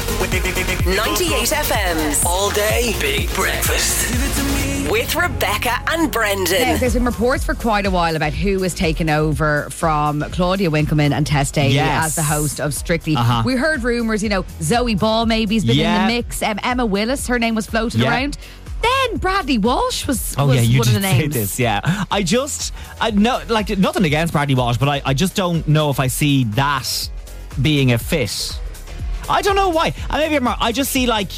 98 FM's All Day Big Breakfast with Rebecca and Brendan. Now, there's been reports for quite a while about who is taking over from Claudia Winkleman and Tess Daly as the host of Strictly. We heard rumours, Zoe Ball maybe's been in the mix. Emma Willis, her name was floated around. Then Bradley Walsh was one of the names. This, nothing against Bradley Walsh, but I just don't know if I see that being a fit. I don't know why. And maybe I'm wrong. I just see I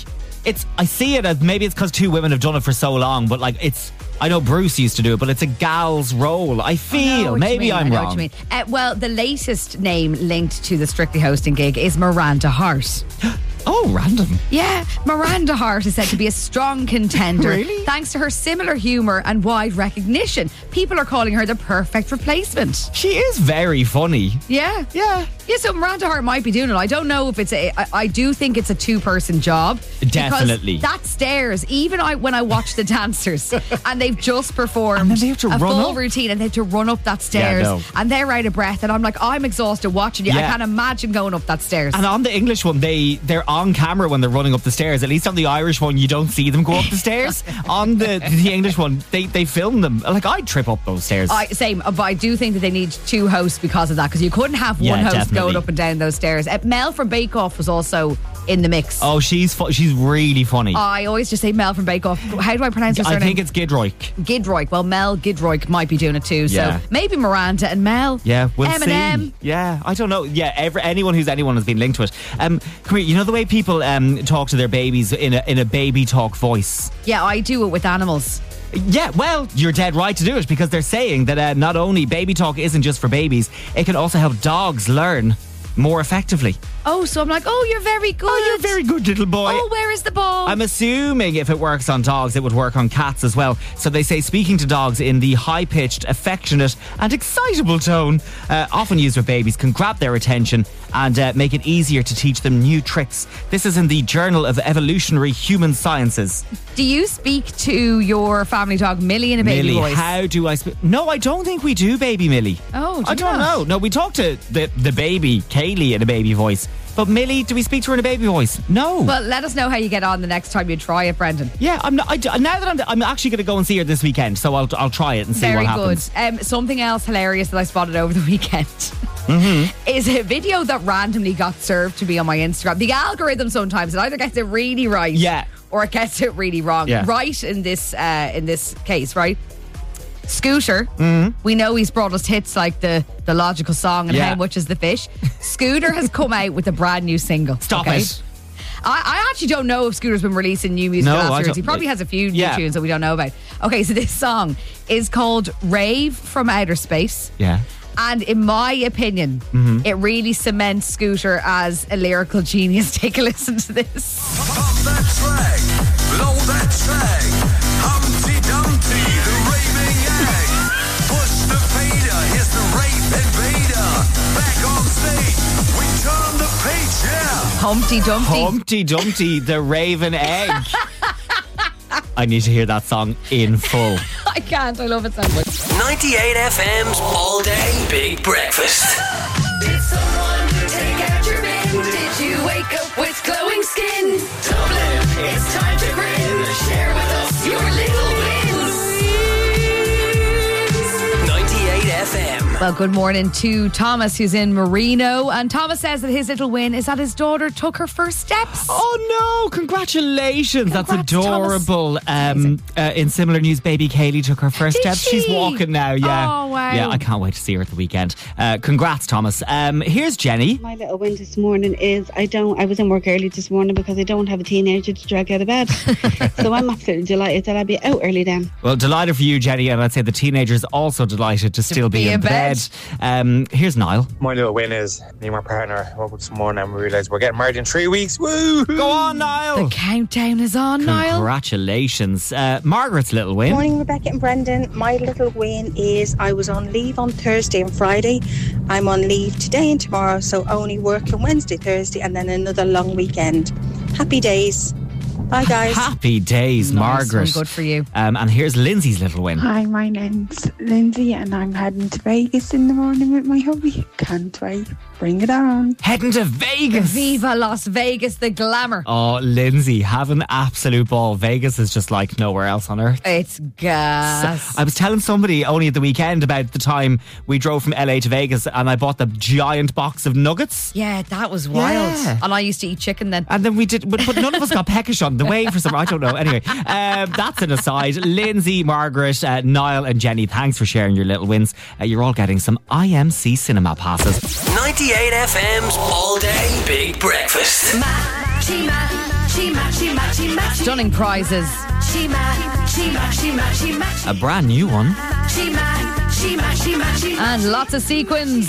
see it as maybe it's because two women have done it for so long, but I know Bruce used to do it, but it's a gal's role. I feel. Maybe I'm wrong. What you mean. Well, the latest name linked to the Strictly hosting gig is Miranda Hart. Oh, random. Yeah, Miranda Hart is said to be a strong contender. Really? Thanks to her similar humour and wide recognition. People are calling her the perfect replacement. She is very funny. Yeah. Yeah. Yeah, so Miranda Hart might be doing it. I don't know if it's I do think it's a two-person job. Definitely. That stairs, even when I watch the dancers and they've just performed and then they have to a run full up. routine and they have to run up that stairs and they're out of breath and I'm like, I'm exhausted watching you. I can't imagine going up that stairs. And on the English one, they're on camera when they're running up the stairs. At least on the Irish one, you don't see them go up the stairs. On the English one, they film them. I'd trip up those stairs. Same, but I do think that they need two hosts because of that, because you couldn't have one host definitely going up and down those stairs. Mel from Bake Off was also in the mix. Oh, she's really funny. I always just say Mel from Bake Off. How do I pronounce her surname? I think it's Gidroyk. Gidroyk. Well, Mel Gidroyk might be doing it too. So maybe Miranda and Mel. Yeah, we'll Eminem. see. Yeah, I don't know. Yeah, anyone who's anyone has been linked to it. Come here. You know the way people talk to their babies in a baby talk voice? Yeah, I do it with animals. Yeah, well, you're dead right to do it, because they're saying that not only baby talk isn't just for babies, it can also help dogs learn more effectively. Oh, so I'm like, oh, you're very good. Oh, you're very good, little boy. Oh, where is the ball? I'm assuming if it works on dogs, it would work on cats as well. So they say speaking to dogs in the high-pitched, affectionate and excitable tone often used with babies can grab their attention and make it easier to teach them new tricks. This is in the Journal of Evolutionary Human Sciences. Do you speak to your family dog Millie in a baby voice? How do I speak? No, I don't think we do, baby Millie. Oh, I don't know. No, we talk to the baby Kaylee in a baby voice. But Millie, do we speak to her in a baby voice? No. Well, let us know how you get on the next time you try it, Brendan. Yeah, I'm actually going to go and see her this weekend, so I'll try it and see what happens. Very good. Something else hilarious that I spotted over the weekend is a video that randomly got served to me on my Instagram. The algorithm sometimes, it either gets it really right, or it gets it really wrong. Yeah. Right in this case, right? Scooter, we know he's brought us hits like the Logical Song and How Much Is the Fish. Scooter has come out with a brand new single. Stop it. I actually don't know if Scooter's been releasing new music last year. He probably has a few new tunes that we don't know about. Okay, so this song is called Rave from Outer Space. Yeah. And in my opinion, it really cements Scooter as a lyrical genius. Take a listen to this. Pop that track, blow that track, Humpty Dumpty, the raving egg. Push the fader, here's the rave invader. Back on stage, we turn the page, Humpty Dumpty. Humpty Dumpty, the raven egg. I need to hear that song in full. I can't, I love it so much. 98 FM's All Day Big Breakfast. Did someone take out your bin? Did you wake up with glowing skin? Dublin, it's time to grin. Share with us your little wins. 98 FM. Well, good morning to Thomas, who's in Marino. And Thomas says that his little win is that his daughter took her first steps. Oh no, congratulations. That's adorable. In similar news, baby Kaylee took her first steps. She? She's walking now, yeah. Oh, wow. Yeah, I can't wait to see her at the weekend. Congrats, Thomas. Here's Jenny. My little win this morning is I was in work early this morning because I don't have a teenager to drag out of bed. So I'm absolutely delighted that I'll be out early then. Well, delighted for you, Jenny, and I'd say the teenager's also delighted to still be in bed. Here's Niall. My little win is me and my partner woke up this morning and we realised we're getting married in 3 weeks. Woo! Go on, Niall. The countdown is on, Niall. Congratulations. Margaret's little win. Morning, Rebecca and Brendan. My little win is I was on leave on Thursday and Friday. I'm on leave today and tomorrow, so only working Wednesday, Thursday, and then another long weekend. Happy days. Bye, guys. Happy days, Nice Margaret. one, good for you. And here's Lindsay's little win. Hi, my name's Lindsay and I'm heading to Vegas in the morning with my hubby. Can't wait. Bring it on. Heading to Vegas. Viva Las Vegas, the glamour. Oh, Lindsay, have an absolute ball. Vegas is just like nowhere else on earth. It's gas. I was telling somebody only at the weekend about the time we drove from LA to Vegas and I bought the giant box of nuggets. Yeah, that was wild. Yeah. And I used to eat chicken then. And then we did, but none of us got peckish on the way for some, I don't know. Anyway, that's an aside. Lindsay, Margaret, Niall and Jenny, thanks for sharing your little wins. You're all getting some IMC cinema passes. 98 FM's All Day Big Breakfast. Stunning prizes. A brand new one. And lots of sequins.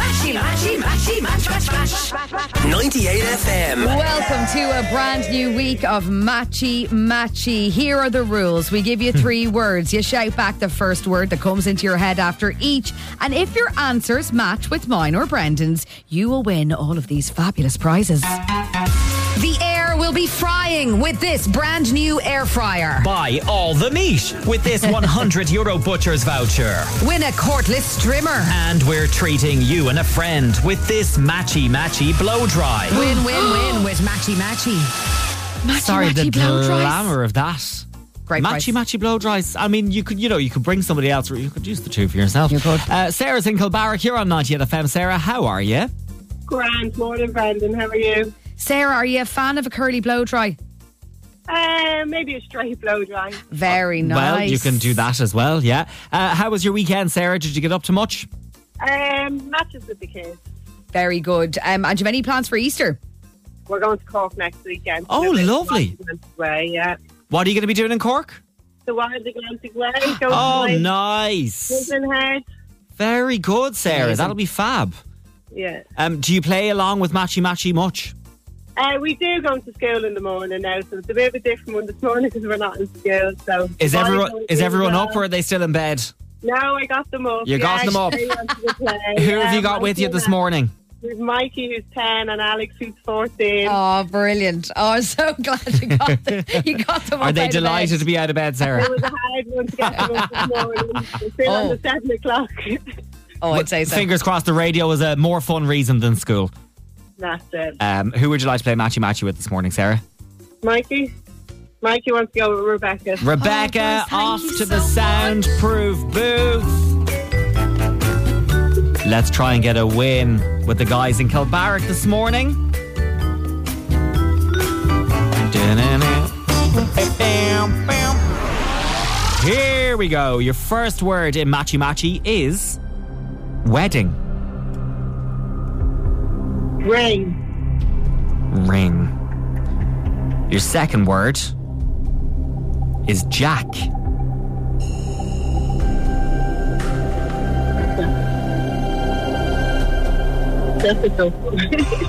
98 FM. Welcome to a brand new week of Matchy Matchy. Here are the rules. We give you 3 words. You shout back the first word that comes into your head after each. And if your answers match with mine or Brendan's, you will win all of these fabulous prizes. The air will be frying with this brand new air fryer. Buy all the meat with this €100 Butcher's voucher. Win a cordless strimmer. And we're treating you and a friend with this Matchy Matchy blow dry. Win, win, win with Matchy Matchy. Sorry, the blow dries. glamour of that. Great Matchy price. Matchy blow dries. I mean, you could bring somebody else, or you could use the two for yourself. You could. Sarah's in Kilbarrack. You're on 98 FM. Sarah, how are you? Grand morning, Brendan. How are you? Sarah, are you a fan of a curly blow dry? Maybe a straight blow dry. Very nice. Well, you can do that as well, yeah. How was your weekend, Sarah? Did you get up to much? Matches with the kids. Very good. And do you have any plans for Easter? We're going to Cork next weekend. Oh, lovely. Way, yeah. What are you going to be doing in Cork? The Wild Atlantic Way. Oh, nice. Dublin Head. Very good, Sarah. Amazing. That'll be fab. Yeah. Do you play along with Matchy Matchy much? We do go to school in the morning now, so it's a bit of a different one this morning because we're not in school. So Is everyone up or are they still in bed? No, I got them up. You got them up. They wanted to play. Who have you got with you this morning? We've Mikey who's 10 and Alex who's 14. Oh, brilliant. Oh, I'm so glad you got them. Are they delighted to be out of bed, Sarah? It was a hard one to get them up this morning. We're still on the 7 o'clock. Oh, I'd say so. Fingers crossed the radio was a more fun reason than school. That's it. Who would you like to play Matchy Matchy with this morning, Sarah? Mikey? Mikey wants to go with Rebecca. Rebecca, off to the soundproof booth. Let's try and get a win with the guys in Kilbarrack this morning. Here we go. Your first word in Matchy Matchy is wedding. Ring. Ring. Your second word is Jack. That's a tough one.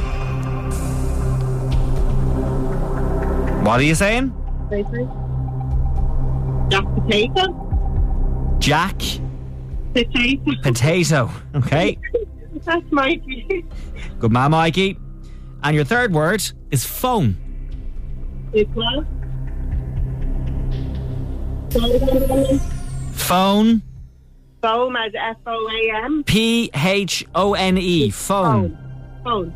What are you saying? Jack Potato. Jack Potato. Potato. Okay. That's Mikey. Good man, Mikey. And your third word is phone. It's what? Phone. Foam as F-O-A-M. P-H-O-N-E. Phone. Phone.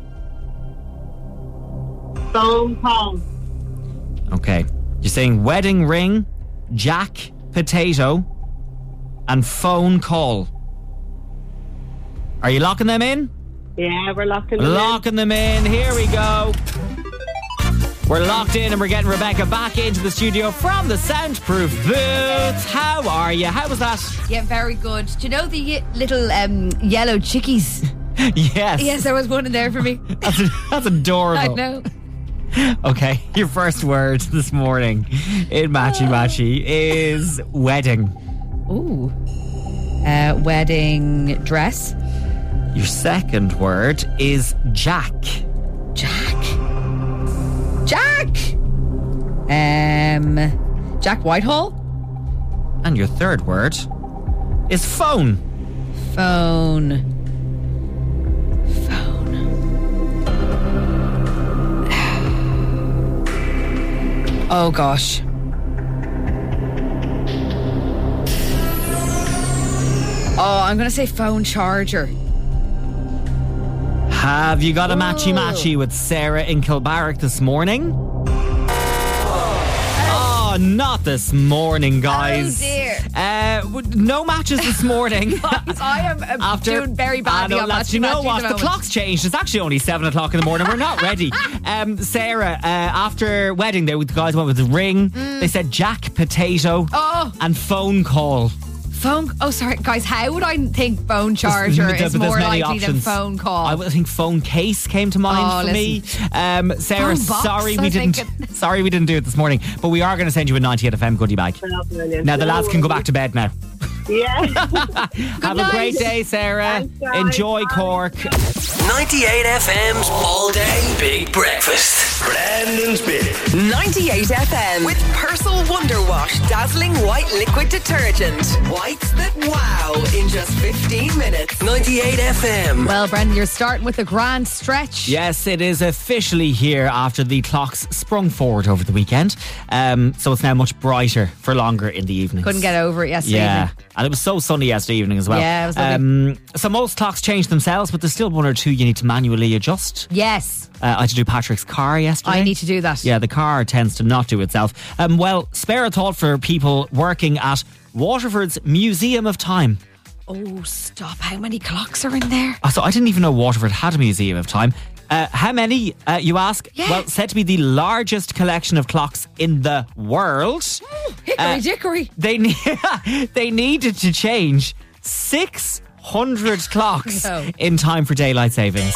Phone call. Okay. You're saying wedding ring, Jack Potato, and phone call. Are you locking them in? Yeah, we're locking them in. Locking them in. Here we go. We're locked in and we're getting Rebecca back into the studio from the soundproof booth. How are you? How was that? Yeah, very good. Do you know the little yellow chickies? Yes. Yes, there was one in there for me. That's adorable. I know. Okay, your first word this morning in Matchy Matchy is wedding. Ooh. Wedding dress. Your second word is Jack. Jack. Jack Whitehall. And your third word is phone. Phone. Oh gosh. Oh, I'm going to say phone charger. Have you got a matchy with Sarah in Kilbarrack this morning? Oh, not this morning, guys. Oh, dear. No matches this morning. Guys, I am doing very badly on matchy. You know what? The clock's changed. It's actually only 7 o'clock in the morning. We're not ready. Sarah, after wedding, the guys went with the ring. They said jack potato and phone call. Sorry, guys. How would I think phone charger is more likely than phone call? I would think phone case came to mind for me. Sarah, sorry we didn't do it this morning, but we are going to send you a 98 FM goodie bag. Now the lads can go back to bed now. Yeah. Have a great day, Sarah. Thanks, Enjoy Cork. 98 FM's All Day Big Breakfast. Brandon's Bit. 98 FM with Persil Wonder Wash Dazzling White Liquid Detergent. Whites that wow in just 15 minutes. 98 FM. Well, Brendan, you're starting with a grand stretch. Yes, it is officially here after the clocks sprung forward over the weekend. So it's now much brighter for longer in the evenings. Couldn't get over it yesterday evening. And it was so sunny yesterday evening as well. Yeah, it was lovely. So most clocks change themselves, but there's still one or two you need to manually adjust. Yes. I had to do Patrick's car yesterday. I need to do that. Yeah, the car tends to not do itself. Well, spare a thought for people working at Waterford's Museum of Time. Oh, stop. How many clocks are in there? So I didn't even know Waterford had a Museum of Time. How many, you ask? Yeah. Well, said to be the largest collection of clocks in the world. Hickory dickory. They needed to change 600 clocks in time for daylight savings.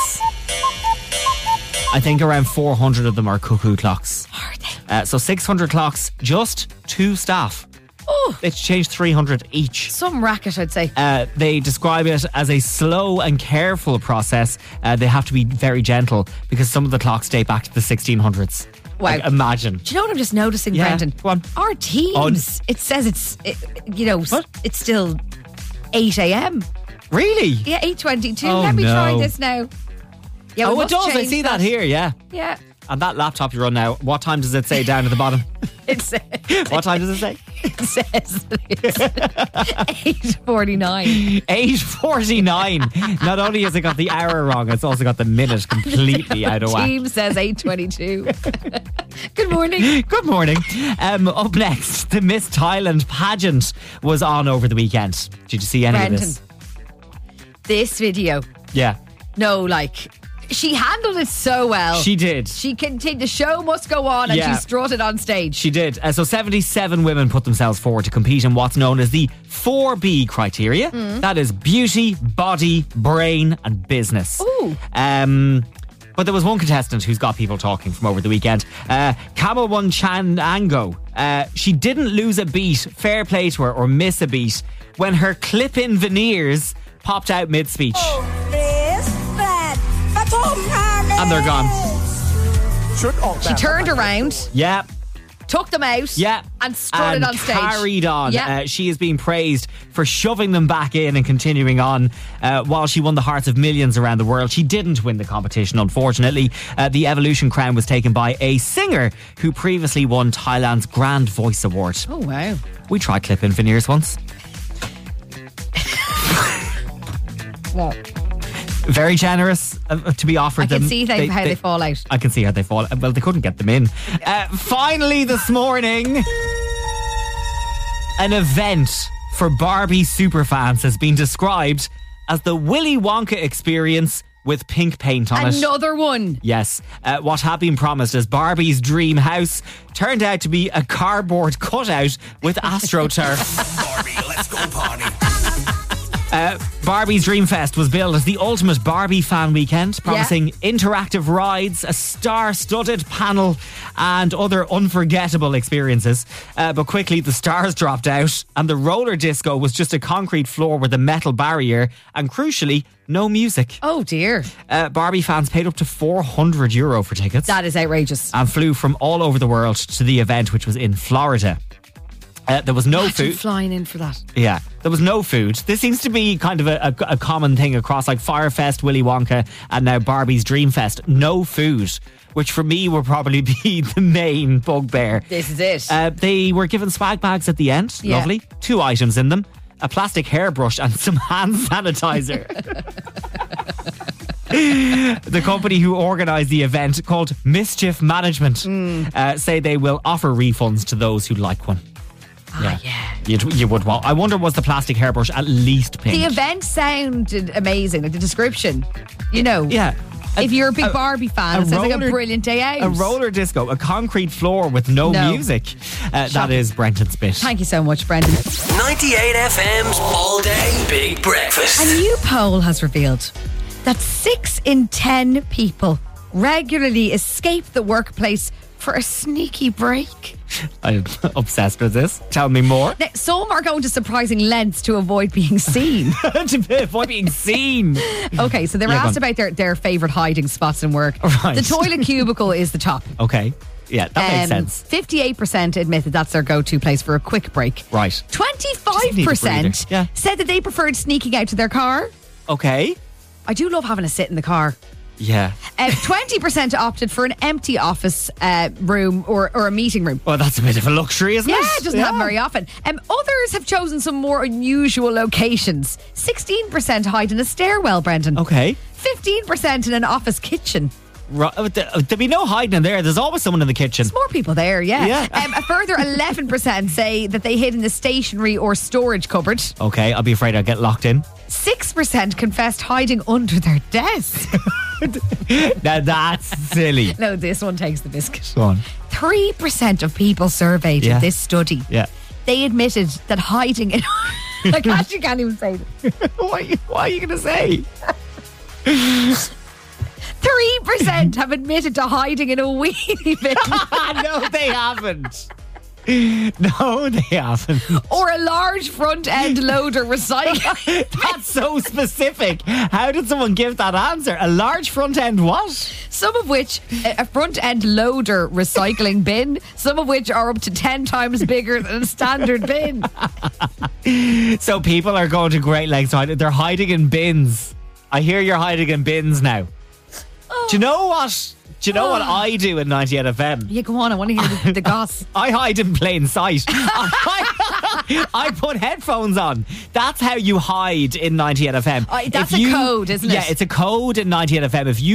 I think around 400 of them are cuckoo clocks. Are they? So 600 clocks, just 2 staff. Oh. It's changed 300 each. Some racket, I'd say. They describe it as a slow and careful process. They have to be very gentle because some of the clocks date back to the 1600s. Wow. Like, imagine. Do you know what I'm just noticing, Yeah, Brendan? go on. Our Teams, it says it's still 8 a.m. Really? Yeah, 8:22. Oh, Let me no. try this now. Yeah, we Oh, it must does. I change see that here, yeah. Yeah. And that laptop you're on now, what time does it say down at the bottom? It says, What time does it say? it says it's 8:49. 8:49. Not only has it got the hour wrong, it's also got the minute completely out of whack. Team says 8:22. Good morning. Good morning. Up next, the Miss Thailand pageant was on over the weekend. Did you see any Brendan, of this? this video. Yeah. No, like, she handled it so well. She did. She continued. The show must go on, and Yeah. she strutted on stage. She did. So 77 women put themselves forward to compete in what's known as the 4B criteria. That is beauty, body, brain and business. Ooh. But there was one contestant who's got people talking from over the weekend. Kamalwan Chanango. She didn't lose a beat, fair play to her, or miss a beat, when her clip-in veneers popped out mid-speech. And they're gone. She turned around, Yeah. took them out, Yeah. and strutted on stage. Carried on. Yeah. She is being praised for shoving them back in and continuing on while she won the hearts of millions around the world. She didn't win the competition, unfortunately. The Evolution crown was taken by a singer who previously won Thailand's Grand Voice Award. Oh, wow. We tried clip-in veneers once. What? Very generous to be offered I them. can see how they fall out. I can see how they fall. Well, they couldn't get them in. Finally this morning, an event for Barbie superfans has been described as the Willy Wonka experience with pink paint on it. Another one. Yes. What had been promised as Barbie's dream house turned out to be a cardboard cutout with AstroTurf. Barbie, let's go party. Barbie's Dreamfest was billed as the ultimate Barbie fan weekend, promising interactive rides, a star-studded panel, and other unforgettable experiences. But quickly, the stars dropped out, and the roller disco was just a concrete floor with a metal barrier, and crucially, no music. Oh, dear. Barbie fans paid up to €400 for tickets. That is outrageous. And flew from all over the world to the event, which was in Florida. There was no Imagine food. flying in for that. Yeah, there was no food. This seems to be kind of a common thing across like Firefest, Willy Wonka, and now Barbie's Dreamfest. No food, which for me will probably be the main bugbear. This is it. They were given swag bags at the end. Yeah. Lovely. 2 items in them. A plastic hairbrush and some hand sanitizer. The company who organised the event, called Mischief Management, say they will offer refunds to those who like one. Yeah. You would want. I wonder, was the plastic hairbrush at least pink? The event sounded amazing. Like the description, Yeah. If you're a big Barbie fan, it sounds like a brilliant day out. A roller disco, a concrete floor with no music. That is Brendan's bit. Thank you so much, Brendan. 98 FM's All Day Big Breakfast. A new poll has revealed that 6 in 10 people regularly escape the workplace for a sneaky break. I'm obsessed with this. Tell me more. Now, some are going to surprising lengths to avoid being seen. To avoid being seen. Okay, so they were asked about their favourite hiding spots in work. Right. The toilet cubicle is the top. Okay. Yeah, that makes sense. 58% admitted that's their go-to place for a quick break. Right. 25% said that they preferred sneaking out to their car. Okay. I do love having a sit in the car. Yeah. 20% opted for an empty office room or a meeting room. Well, that's a bit of a luxury, isn't it? Yeah, it doesn't happen very often. Others have chosen some more unusual locations. 16% hide in a stairwell, Brendan. Okay. 15% in an office kitchen. Right. There'd be no hiding in there. There's always someone in the kitchen. There's more people there, yeah. Yeah. A further 11% say that they hid in the stationery or storage cupboard. Okay, I'll be afraid I'll get locked in. 6% confessed hiding under their desk. Now that's silly. No, this one takes the biscuit. Go on. 3% of people surveyed in this study. Yeah. They admitted that hiding in... I actually can't even say this. What are you going to say? 3% have admitted to hiding in a wheelie bin. No, they haven't. No, they haven't. Or a large front end loader recycling. That's so specific. How did someone give that answer? A large front end what? Some of which, a front end loader recycling bin, some of which are up to 10 times bigger than a standard bin. So people are going to great lengths to hide. They're hiding in bins. I hear you're hiding in bins now. Do you know what? Do you know what I do in 98 FM? Yeah, go on. I want to hear the goss. I hide in plain sight. I put headphones on. That's how you hide in 98 FM. That's a code, isn't it? Yeah, it's a code in 98 FM. If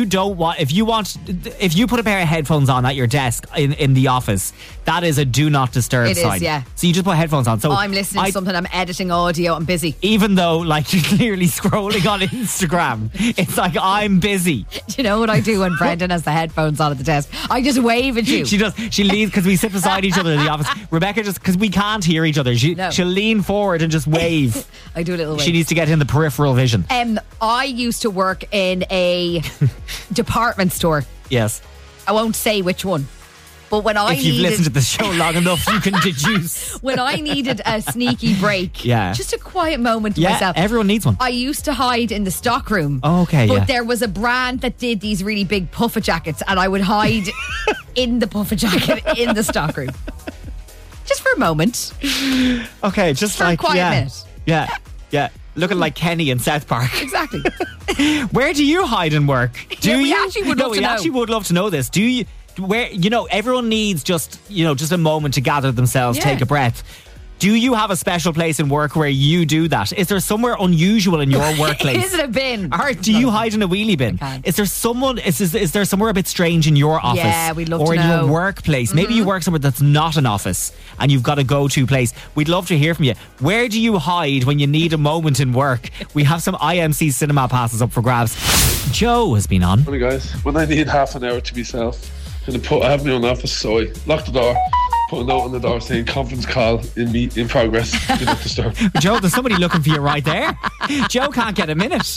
you put a pair of headphones on at your desk in the office, that is a do not disturb sign. It is, yeah. So you just put headphones on. So I'm listening to something, I'm editing audio, I'm busy. Even though, like, you're clearly scrolling on Instagram, it's like, I'm busy. Do you know what I do when Brendan has the headphones on at the desk? I just wave at you. She does. She leans, because we sit beside each other in the office. Rebecca just, because we can't hear each other, she'll lean forward and just wave. I do a little wave. She needs to get in the peripheral vision. I used to work in a department store. Yes. I won't say which one. But when if you've listened to the show long enough, you can deduce. When I needed a sneaky break, just a quiet moment to myself. Everyone needs one. I used to hide in the stockroom. Oh, okay, but there was a brand that did these really big puffer jackets, and I would hide in the puffer jacket in the stockroom. Just for a moment. Okay, just for like a quiet minute. Yeah. Looking like Kenny in South Park. Exactly. Where do you hide in work? We actually would love to know. We actually would love to know this. Do you? Where, everyone needs just a moment to gather themselves, take a breath. Do you have a special place in work where you do that? Is there somewhere unusual in your workplace? Is it a bin? Or do you hide in a wheelie bin? Is there is there somewhere a bit strange in your office? Yeah, we'd love or to in know. your workplace? Mm-hmm. Maybe you work somewhere that's not an office and you've got a go-to place. We'd love to hear from you. Where do you hide when you need a moment in work? We have some IMC cinema passes up for grabs. Joe has been on. Hey guys, when I need half an hour to myself, I have my own office, so I lock the door, put a note on the door saying conference call in progress. Do not disturb. Joe, there's somebody looking for you right there. Joe can't get a minute.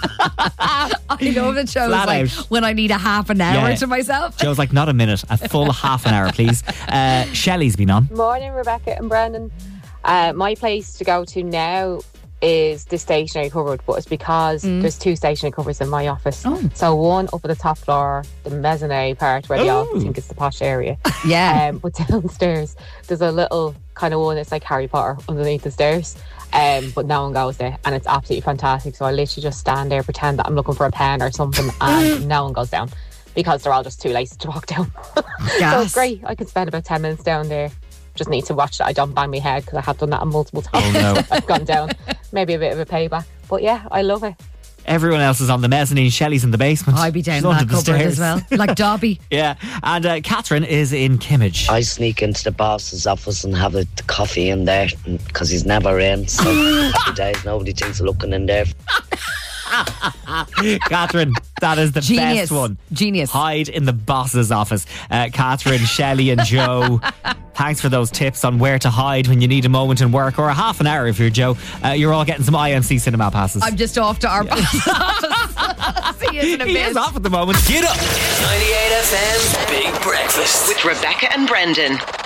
I know that Joe's like, when I need a half an hour to myself. Joe's like, not a minute, a full half an hour, please. Shelley's been on. Morning, Rebecca and Brandon. My place to go to now is the stationery cupboard, but it's because there's 2 stationery cupboards in my office. So one up at the top floor, the mezzanine part, where they all think it's the posh area. Yeah. But downstairs, there's a little kind of one, it's like Harry Potter underneath the stairs. But no one goes there, and it's absolutely fantastic. So I literally just stand there, pretend that I'm looking for a pen or something, and no one goes down because they're all just too lazy to walk down. So it's great. I can spend about 10 minutes down there. Just need to watch that I don't bang my head, because I have done that multiple times. Oh no. I've gone down. Maybe a bit of a payback. But yeah, I love it. Everyone else is on the mezzanine. Shelley's in the basement. I'd be down She's in that under the cupboard stairs. as well. Like Dobby. Yeah. And Catherine is in Kimmage. I sneak into the boss's office and have a coffee in there because he's never in. So happy days, nobody thinks of looking in there. Catherine, that is the Genius. best one. Genius. Hide in the boss's office. Catherine, Shelley and Joe, thanks for those tips on where to hide when you need a moment in work, or a half an hour if you're Joe. You're all getting some IMC cinema passes. I'm just off to our See you in a bit. He is off at the moment. Get up. 98 FM's Big Breakfast with Rebecca and Brendan.